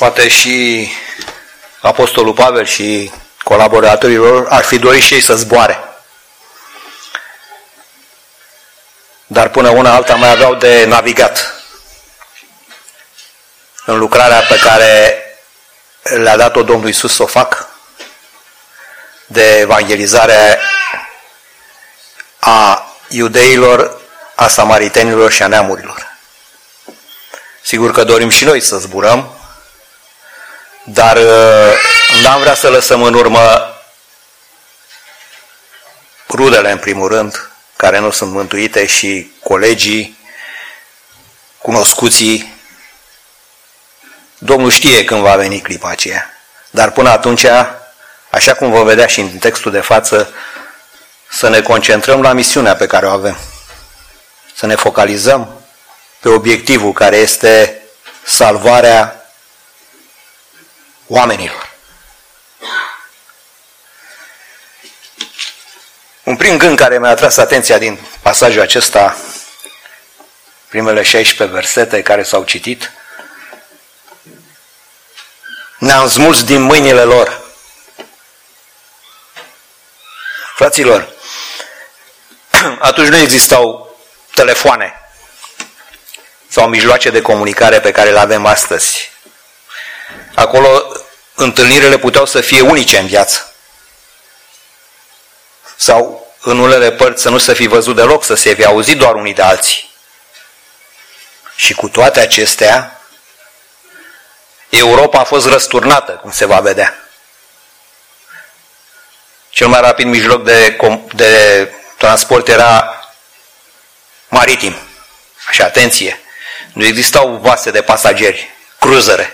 Poate și Apostolul Pavel și colaboratorii lor ar fi dorit și ei să zboare. Dar până una alta mai aveau de navigat în lucrarea pe care le-a dat-o Domnul Iisus să o fac, de evangelizare a iudeilor, a samaritenilor și a neamurilor. Sigur că dorim și noi să zburăm, dar n-am vrea să lăsăm în urmă rudele, în primul rând, care nu sunt mântuite, și colegii, cunoscuții. Domnul știe când va veni clipa aceea. Dar până atunci, așa cum vă vedea și în textul de față, să ne concentrăm la misiunea pe care o avem. Să ne focalizăm pe obiectivul care este salvarea oamenilor. Un prim gând care mi-a atras atenția din pasajul acesta, primele 16 versete care s-au citit: ne-am smuls din mâinile lor. Fraților, atunci nu existau telefoane sau mijloace de comunicare pe care le avem astăzi. Acolo întâlnirile puteau să fie unice în viață. Sau în unele părți să nu se fi văzut deloc, să se fi auzit doar unii de alții. Și cu toate acestea, Europa a fost răsturnată, cum se va vedea. Cel mai rapid mijloc de transport era maritim. Și atenție, nu existau vase de pasageri, cruzere,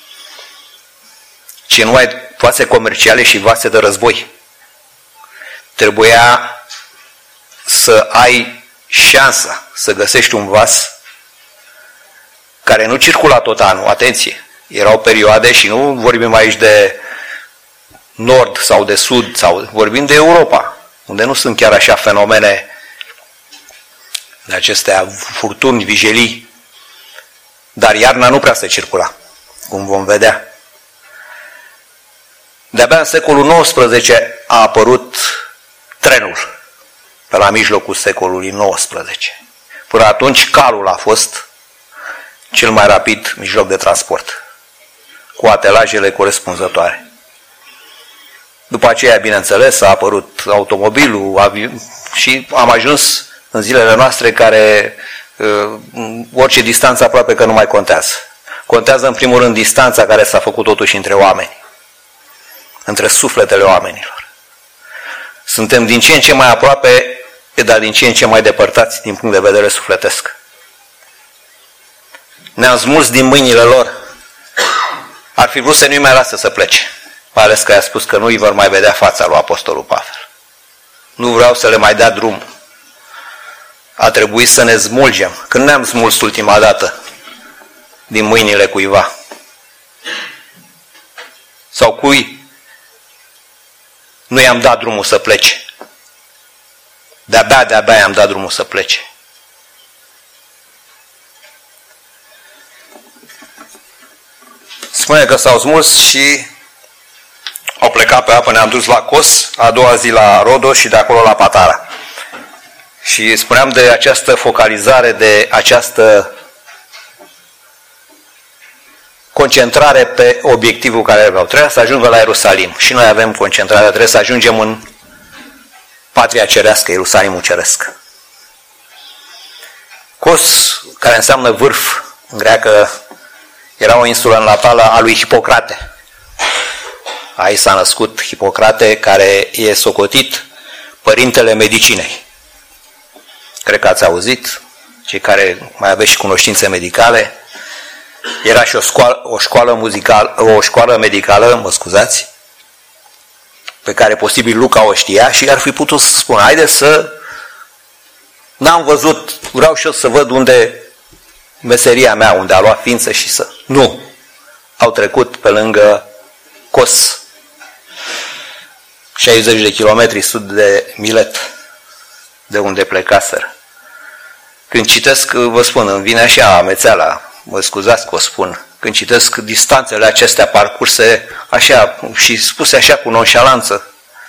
ci numai vase comerciale și vase de război. Trebuia să ai șansa să găsești un vas care nu circula tot anul. Atenție, erau perioade, și nu vorbim aici de nord sau de sud, sau vorbim de Europa, unde nu sunt chiar așa fenomene de acestea, furtuni, vijelii, dar iarna nu prea se circula, cum vom vedea. De-abia în secolul XIX a apărut trenul, pe la mijlocul secolului XIX. Până atunci calul a fost cel mai rapid mijloc de transport, cu atelajele corespunzătoare. După aceea, bineînțeles, a apărut automobilul și am ajuns în zilele noastre care orice distanță aproape că nu mai contează. Contează în primul rând distanța care s-a făcut totuși între oameni, între sufletele oamenilor. Suntem din ce în ce mai aproape, dar din ce în ce mai depărtați din punct de vedere sufletesc. Ne-am smuls din mâinile lor. Ar fi vrut să nu-i mai lasă să plece. Mai ales că i-a spus că nu îi vor mai vedea fața lui Apostolul Pavel. Nu vreau să le mai dea drum. A trebuit să ne smulgem. Când ne-am smuls ultima dată din mâinile cuiva? Sau cui nu i-am dat drumul să plece? De-abia i-am dat drumul să plece. Spune că s-au smuls și au plecat pe apă, ne-am dus la Kos, a doua zi la Rodos și de acolo la Patara. Și spuneam de această focalizare, de această concentrare pe obiectivul care vreau. Trebuia să ajungă la Ierusalim. Și noi avem concentrarea, trebuie să ajungem în patria cerească, Ierusalimul ceresc. Kos, care înseamnă vârf în greacă, era o insulă natală a lui Hipocrate. Aici s-a născut Hipocrate, care e socotit părintele medicinei. Cred că ați auzit, cei care mai aveți și cunoștințe medicale. Era și o școală medicală, mă scuzați, pe care posibil Luca o știa și ar fi putut să spună: haide să... N-am văzut, vreau și eu să văd unde meseria mea, unde a luat ființă și să... Nu! Au trecut pe lângă Kos, 60 de kilometri sud de Milet, de unde plecaseră. Când citesc, vă spun, îmi vine așa amețeala, mă scuzați că o spun, când citesc distanțele acestea parcurse așa și spuse așa cu nonșalanță.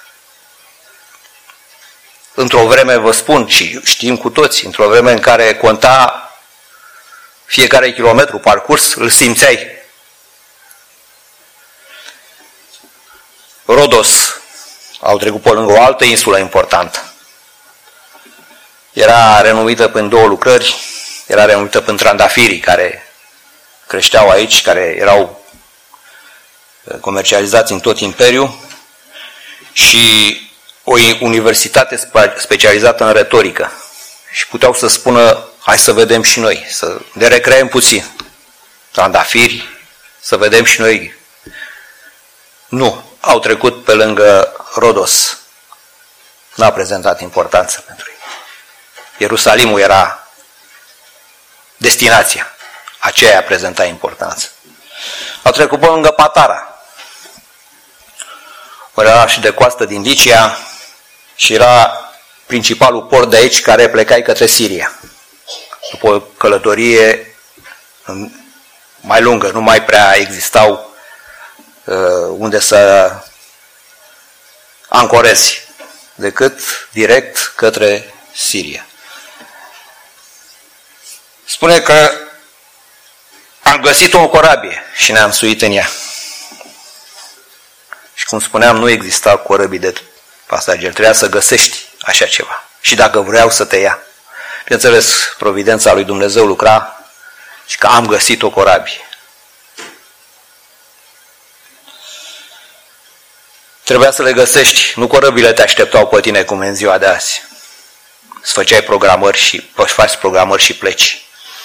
Într-o vreme, vă spun, și știm cu toți, într-o vreme în care conta fiecare kilometru parcurs, îl simțeai. Rodos, au trecut pe lângă o altă insulă importantă. Era renumită prin două lucrări, era renumită prin trandafirii care creșteau aici, care erau comercializați în tot imperiul, și o universitate specializată în retorică. Și puteau să spună, hai să vedem și noi, să ne recreăm puțin. Trandafiri, să vedem și noi. Nu, au trecut pe lângă Rodos. N-a prezentat importanță pentru ei. Ierusalimul era destinația. Aceea prezenta importanță. Au trecut pe lângă Patara. Oraș de coastă din Licia și era principalul port de aici care plecai către Siria. După o călătorie mai lungă, nu mai prea existau unde să ancorezi, decât direct către Siria. Spune că am găsit o corabie și ne-am suit în ea. Și cum spuneam, nu exista corăbii de pasageri, trebuia să găsești așa ceva. Și dacă vreau să te ia. Bineînțeles, providența lui Dumnezeu lucra și că am găsit o corabie. Trebuia să le găsești, nu corăbile te așteptau pe tine cum în ziua de azi. Îți făceai programări și faci programări și pleci.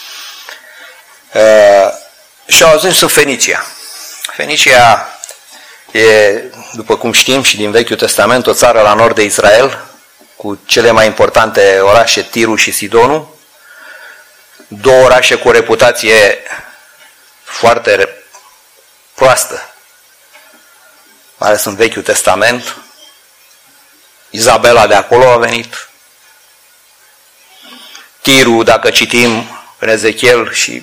Și au ajuns în Fenicia. Fenicia e, după cum știm și din Vechiul Testament, o țară la nord de Israel, cu cele mai importante orașe, Tirul și Sidonul, două orașe cu o reputație foarte proastă, mai ales în Vechiul Testament. Izabela de acolo a venit. Tirul, dacă citim în Ezechiel, și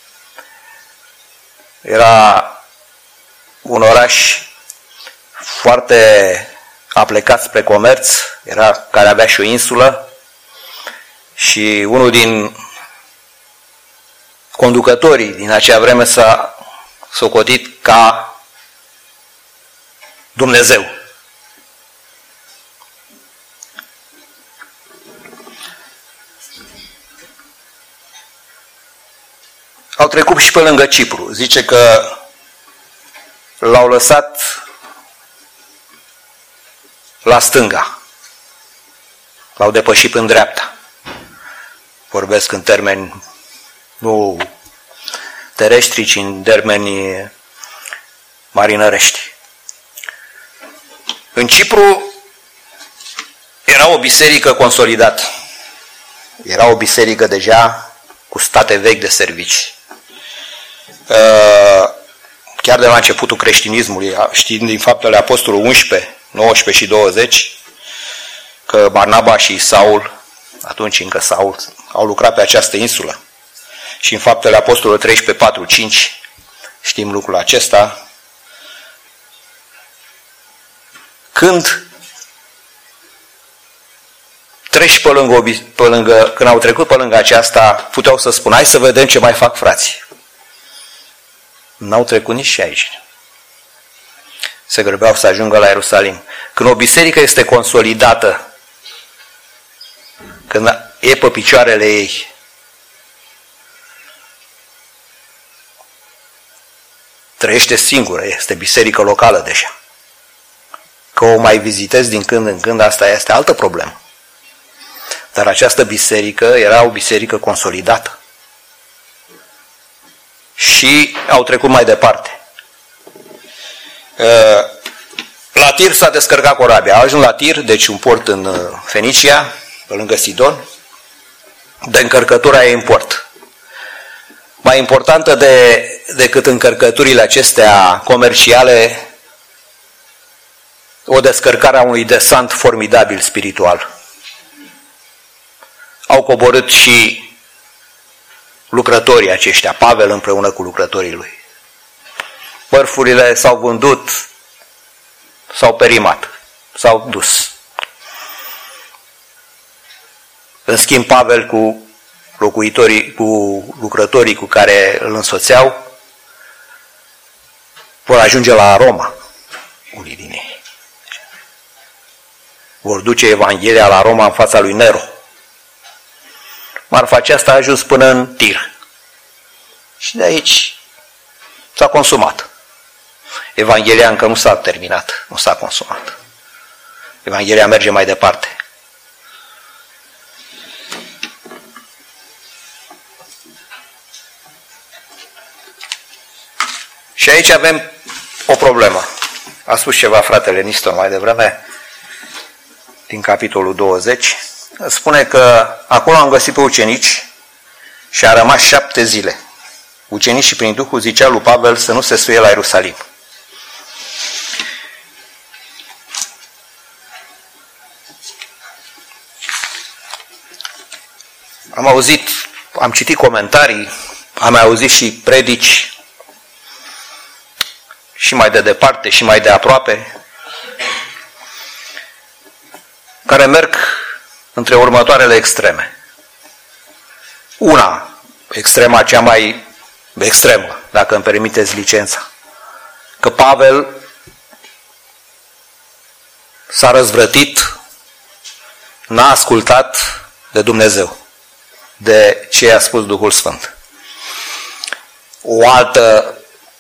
era un oraș foarte aplecat spre comerț, care avea și o insulă, și unul din conducătorii din acea vreme s-a socotit ca Dumnezeu. Au trecut și pe lângă Cipru. Zice că l-au lăsat la stânga. L-au depășit în dreapta. Vorbesc în termeni nu terestri, ci în termeni marinărești. În Cipru era o biserică consolidată. Era o biserică deja cu state vechi de servici. Chiar de la începutul creștinismului, știind din Faptele Apostolului 11, 19 și 20, că Barnaba și Saul, atunci încă Saul, au lucrat pe această insulă. Și în Faptele Apostolului 13, 4, 5, știm lucrul acesta. Când treci când au trecut pe lângă aceasta, puteau să spună, hai să vedem ce mai fac frații. N-au trecut nici și aici. Se grăbeau să ajungă la Ierusalim. Când o biserică este consolidată, când e pe picioarele ei, trăiește singură, este biserică locală deja. Că o mai vizitezi din când în când, asta este altă problemă. Dar această biserică era o biserică consolidată. Și au trecut mai departe. La Tir s-a descărcat corabia. Au ajuns la Tir, deci un port în Fenicia, pe lângă Sidon. De încărcătura e în port. Mai importantă decât încărcăturile acestea comerciale, o descărcare a unui desant formidabil spiritual. Au coborât și lucrătorii aceștia, Pavel împreună cu lucrătorii lui. mărfurile s-au vândut, s-au perimat, s-au dus. În schimb, Pavel cu lucrătorii cu care îl însoțeau vor ajunge la Roma, unii din ei. Vor duce Evanghelia la Roma în fața lui Nero. Marfa aceasta a ajuns până în Tir. Și de aici s-a consumat. Evanghelia încă nu s-a terminat, nu s-a consumat. Evanghelia merge mai departe. Și aici avem o problemă. A spus ceva fratele Nistor mai devreme, din capitolul 20. Spune că acolo am găsit pe ucenici și a rămas 7 zile. Ucenicii prin Duhul zicea lui Pavel să nu se suie la Ierusalim. Am citit comentarii, am auzit și predici și mai de departe și mai de aproape, care merg între următoarele extreme. Una, extrema cea mai extremă, dacă îmi permiteți licența, că Pavel s-a răzvrătit, n-a ascultat de Dumnezeu, de ce a spus Duhul Sfânt. O altă,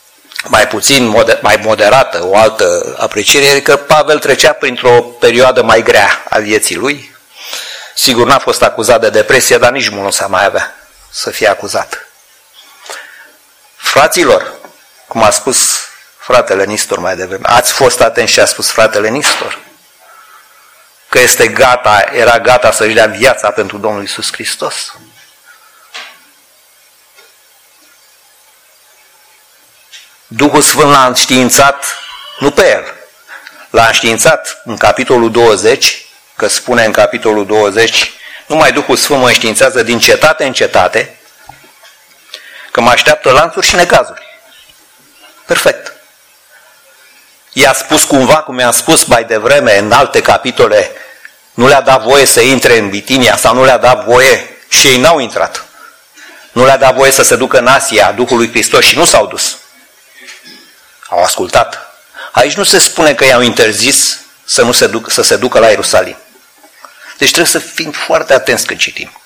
mai moderată, o altă apreciere e că Pavel trecea printr-o perioadă mai grea a vieții lui. Sigur, n-a fost acuzat de depresie, dar nici mult nu s-a mai avea să fie acuzat. Fraților, cum a spus fratele Nistor mai devreme, ați fost atenți ce a spus fratele Nistor? Că era gata să-și dea viața pentru Domnul Iisus Hristos? Duhul Sfânt l-a înștiințat, nu pe el, l-a înștiințat în capitolul 20, că spune în capitolul 20, numai Duhul Sfânt mă înștiințează din cetate în cetate, că mă așteaptă lanțuri și necazuri. Perfect. I-a spus cumva, cum i-am spus mai devreme în alte capitole, nu le-a dat voie să intre în Bitinia sau nu le-a dat voie și ei n-au intrat. Nu le-a dat voie să se ducă în Asia Duhului Hristos și nu s-au dus. Au ascultat. Aici nu se spune că i-au interzis să se ducă la Ierusalim. Deci trebuie să fim foarte atenți când citim.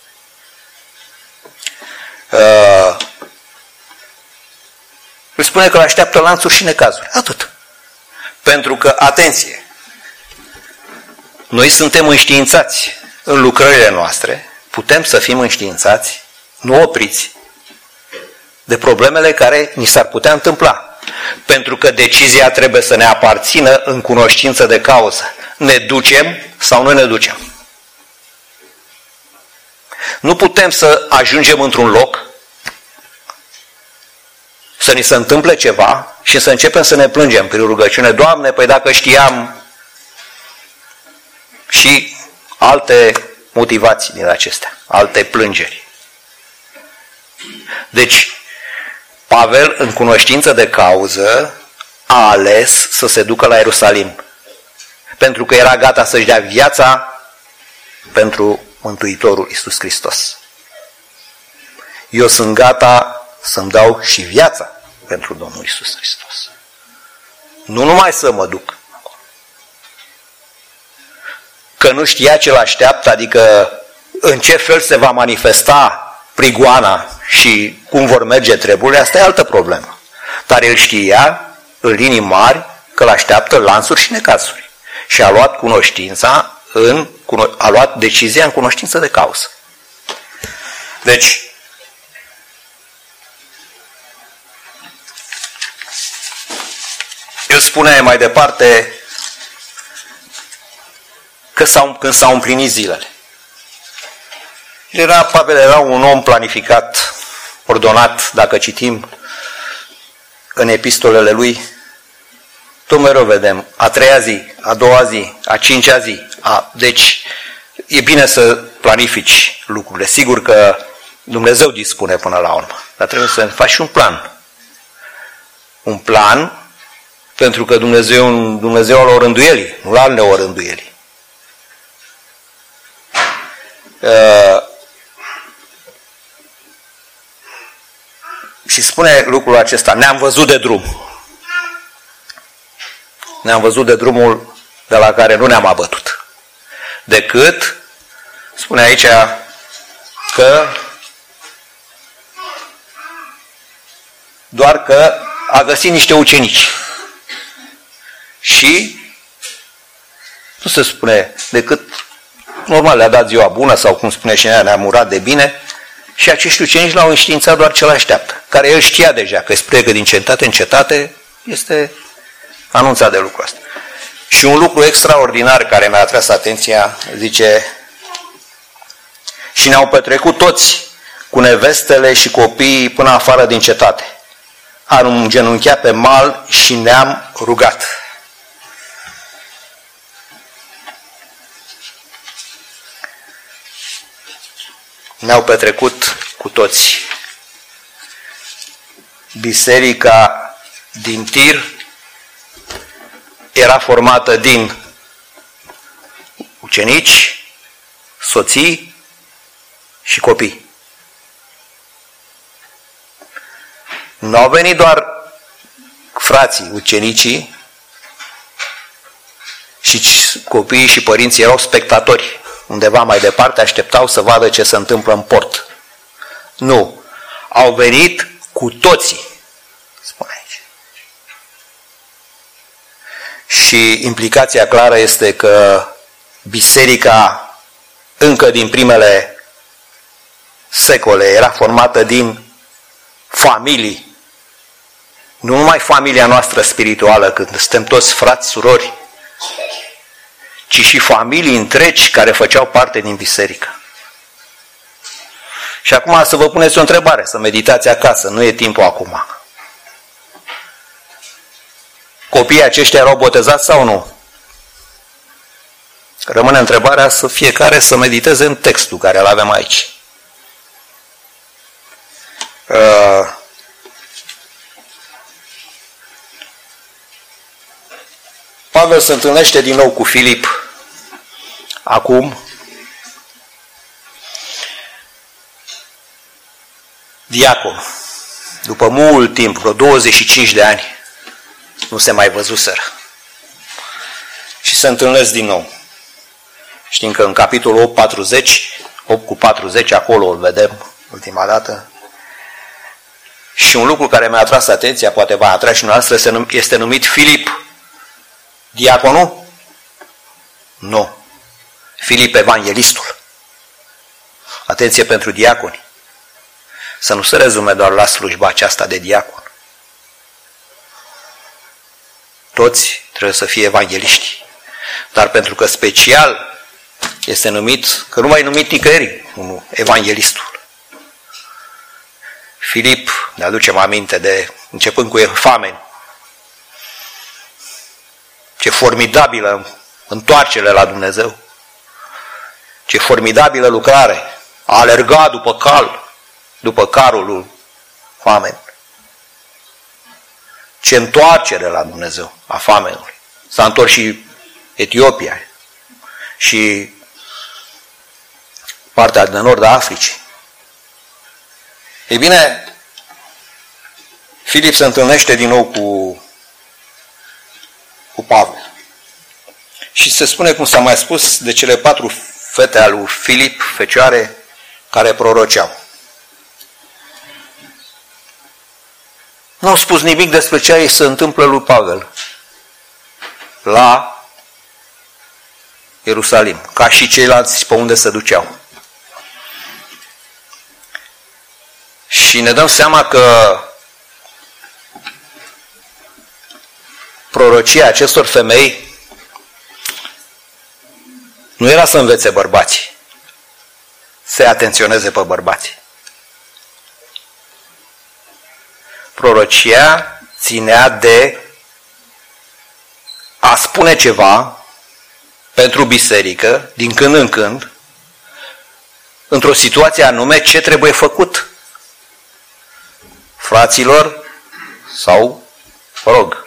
Îi spune că îl așteaptă lanțuri și necazuri. Atât. Pentru că, atenție, noi suntem înștiințați în lucrările noastre, putem să fim înștiințați, nu opriți, de problemele care ni s-ar putea întâmpla. Pentru că decizia trebuie să ne aparțină în cunoștință de cauză. Ne ducem sau nu ne ducem. Nu putem să ajungem într-un loc, să ni se întâmple ceva și să începem să ne plângem prin rugăciune. Doamne, păi dacă știam, și alte motivații din acestea, alte plângeri. Deci, Pavel, în cunoștință de cauză, a ales să se ducă la Ierusalim, pentru că era gata să-și dea viața pentru Mântuitorul Iisus Hristos. Eu sunt gata să-mi dau și viața pentru Domnul Iisus Hristos. Nu numai să mă duc, că nu știa ce l-așteaptă, adică în ce fel se va manifesta prigoana și cum vor merge treburile, asta e altă problemă. Dar el știa, în linii mari, că l-așteaptă lanțuri și necazuri. Și a luat a luat decizia în cunoștință de cauză. Deci, el spune mai departe că când s-au împlinit zilele. Pavel era un om planificat, ordonat, dacă citim în epistolele lui, tot mereu vedem, a 3-a zi, a 2-a zi, a 5-a zi. Deci e bine să planifici lucrurile. Sigur că Dumnezeu dispune până la urmă, dar trebuie să faci un plan. un plan, pentru că Dumnezeu e un Dumnezeu al orânduielii, nu al neorânduielii. Și spune lucrul acesta, ne-am văzut de drum. Ne-am văzut de drumul de la care nu ne-am abătut. Decât, spune aici, că doar că a găsit niște ucenici. Și nu se spune decât, normal, le-a dat ziua bună sau cum spune și ne-a murat de bine și acești ucenici l-au înștiințat doar ce l-așteaptă, care el știa deja că îi spune că din cetate în cetate este anunțat de lucrul ăsta. Și un lucru extraordinar care mi-a atras atenția, zice, și ne-au petrecut toți cu nevestele și copiii până afară din cetate. Am îngenunchiat pe mal și ne-am rugat. Ne-au petrecut cu toți. Biserica din Tir era formată din ucenici, soții și copii. Nu au venit doar frații, ucenicii, și copiii și părinții erau spectatori. Undeva mai departe așteptau să vadă ce se întâmplă în port. Nu. Au venit cu toții, spune aici. Și implicația clară este că biserica încă din primele secole era formată din familii. Nu numai familia noastră spirituală, când suntem toți frați, surori, ci și familii întregi care făceau parte din biserică. Și acum să vă puneți o întrebare, să meditați acasă, nu e timpul acum. Copiii aceștia erau botezați sau nu? Rămâne întrebarea să fiecare să mediteze în textul care îl avem aici. Pavel se întâlnește din nou cu Filip acum. Diacon. După mult timp, vreo 25 de ani, nu se mai văzuseră. Și se întâlnesc din nou. Știm că în capitolul 8:40, acolo îl vedem ultima dată. Și un lucru care mi-a atras atenția, poate v-a atras și noastră, este numit Filip diaconul? Nu. Filip evanghelistul. Atenție pentru diaconi. Să nu se rezume doar la slujba aceasta de diacon. Toți trebuie să fie evangeliști. Dar pentru că special este numit, că nu mai numit nicăieri, evanghelistul. Filip, ne aducem aminte de, începând cu Efameni, ce formidabilă întoarcere la Dumnezeu, ce formidabilă lucrare, a alergat după carul lui Famen. Ce întoarcere la Dumnezeu a Famenului. S-a întors și Etiopia și partea de nord a Africii. Ei bine, Filip se întâlnește din nou cu Pavel. Și se spune, cum s-a mai spus, de cele 4 fete ale lui Filip, fecioare, care proroceau. Nu au spus nimic despre ce se întâmplă lui Pavel la Ierusalim, ca și ceilalți pe unde se duceau. Și ne dăm seama că prorocia acestor femei nu era să învețe bărbații, să atenționeze pe bărbați. Prorocia ținea de a spune ceva pentru biserică, din când în când, într-o situație anume, ce trebuie făcut fraților sau Mă rog,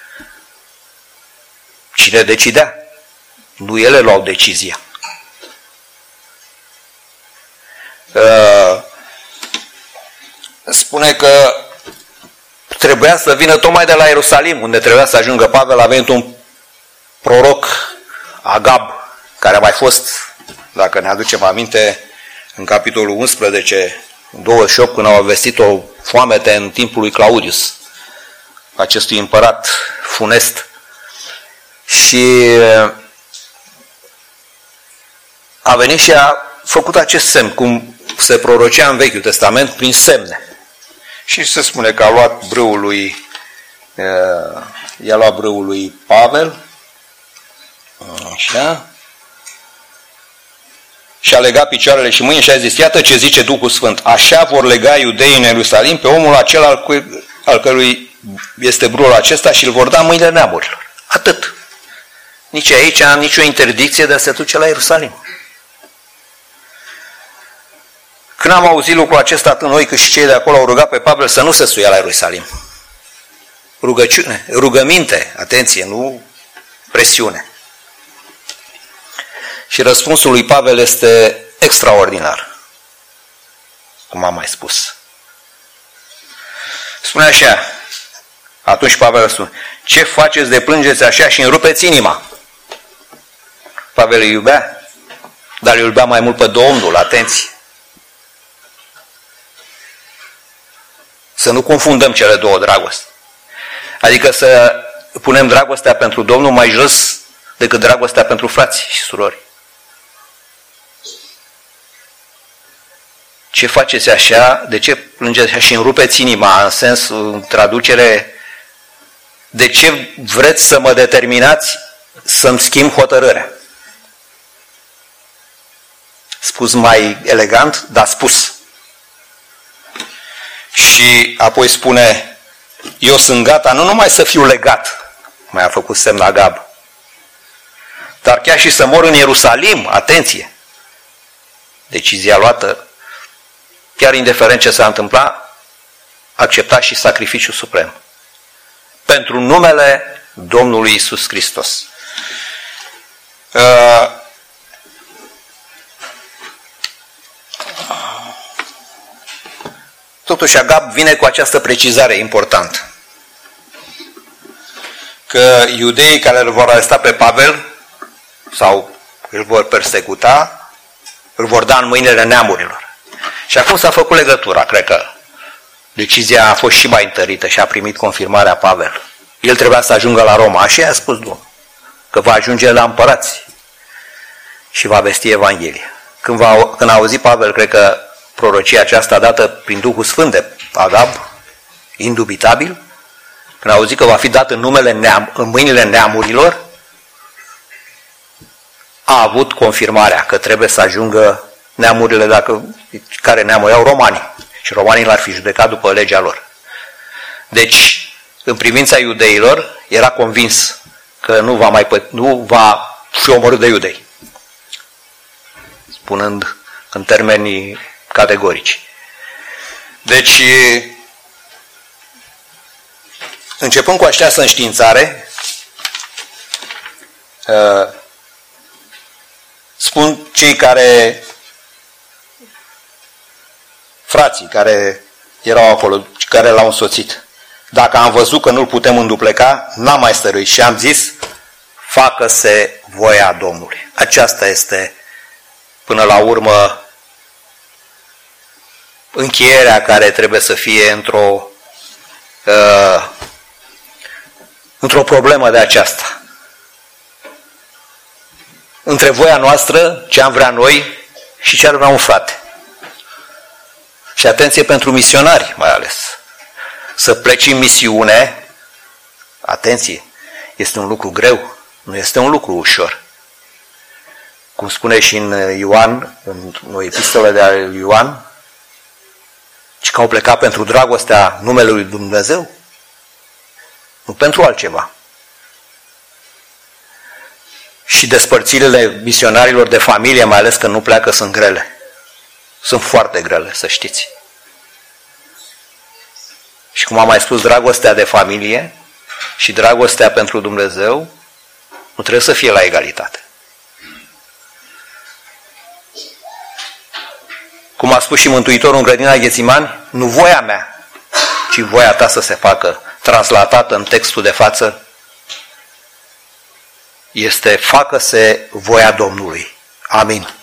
cine decidea? Nu ele luau decizia. Spune că trebuia să vină tocmai de la Ierusalim, unde trebuia să ajungă Pavel, a venit un proroc, Agab, care a mai fost, dacă ne aducem aminte, în capitolul 11, 28, când au vestit o foamete în timpul lui Claudius, acestui împărat funest. Și a venit și a făcut acest semn, cum se prorocea în Vechiul Testament, prin semne. Și se spune că a luat brâul lui, i-a luat brâul lui Pavel, așa, și a legat picioarele și mâinile și a zis, iată ce zice Duhul Sfânt, așa vor lega iudeii în Ierusalim pe omul acela al cărui este brâul acesta și îl vor da în mâinile neamurilor. Atât. Nici aici, nicio interdicție de a se duce la Ierusalim. Când am auzit lucrul acesta, atât noi cât și cei de acolo au rugat pe Pavel să nu se suia la Ierusalim. Rugăciune, rugăminte, atenție, nu presiune. Și răspunsul lui Pavel este extraordinar, cum am mai spus. Spune așa, atunci Pavel răspunde, ce faceți de plângeți așa și îmi rupeți inima? Pavel îi iubea, dar îi iubea mai mult pe Domnul, atenție. Să nu confundăm cele două dragoste. Adică să punem dragostea pentru Domnul mai jos decât dragostea pentru frații și surori. Ce faceți așa? De ce plângeți așa și îmi rupeți inima? În sens, în traducere, de ce vreți să mă determinați să-mi schimb hotărârea? Spus mai elegant, dar spus. Și apoi spune, eu sunt gata nu numai să fiu legat, mai a făcut semn Agab, dar chiar și să mor în Ierusalim, atenție, decizia luată, chiar indiferent ce s-a întâmplat, accepta și sacrificiul suprem. Pentru numele Domnului Iisus Hristos. Totuși Agab vine cu această precizare importantă. Că iudeii care îl vor aresta pe Pavel sau îl vor persecuta, îl vor da în mâinile neamurilor. Și acum s-a făcut legătura, cred că decizia a fost și mai întărită și a primit confirmarea Pavel. El trebuia să ajungă la Roma, așa i-a spus Domnul, că va ajunge la împărați și va vesti Evanghelia. Când a auzit Pavel, cred că prorocia aceasta dată prin Duhul Sfânt de Agab, indubitabil, când a auzit că va fi dat în mâinile neamurilor, a avut confirmarea că trebuie să ajungă neamurile, care neamuri au romanii. Și romanii l-ar fi judecat după legea lor. Deci, în privința iudeilor, era convins că nu va fi omorât de iudei. Spunând în termenii categorici. Deci, începând cu această înștiințare, spun cei frații care erau acolo, care l-au însoțit. Dacă am văzut că nu-l putem îndupleca, n-am mai stăruit și am zis, facă-se voia Domnului. Aceasta este, până la urmă, încheierea care trebuie să fie într-o problemă de aceasta. Între voia noastră, ce am vrea noi și ce ar vrea un frate. Și atenție pentru misionari mai ales. Să pleci în misiune, atenție, este un lucru greu, nu este un lucru ușor. Cum spune și în Ioan, în o epistolă de al lui Ioan, ci că au plecat pentru dragostea numelui lui Dumnezeu, nu pentru altceva. Și despărțirile misionarilor de familie, mai ales că nu pleacă, sunt grele. Sunt foarte grele, să știți. Și cum am mai spus, dragostea de familie și dragostea pentru Dumnezeu nu trebuie să fie la egalitate. Cum a spus și Mântuitorul în grădina Ghețimani, nu voia mea, ci voia ta să se facă. Translatată în textul de față, este facă-se voia Domnului. Amin.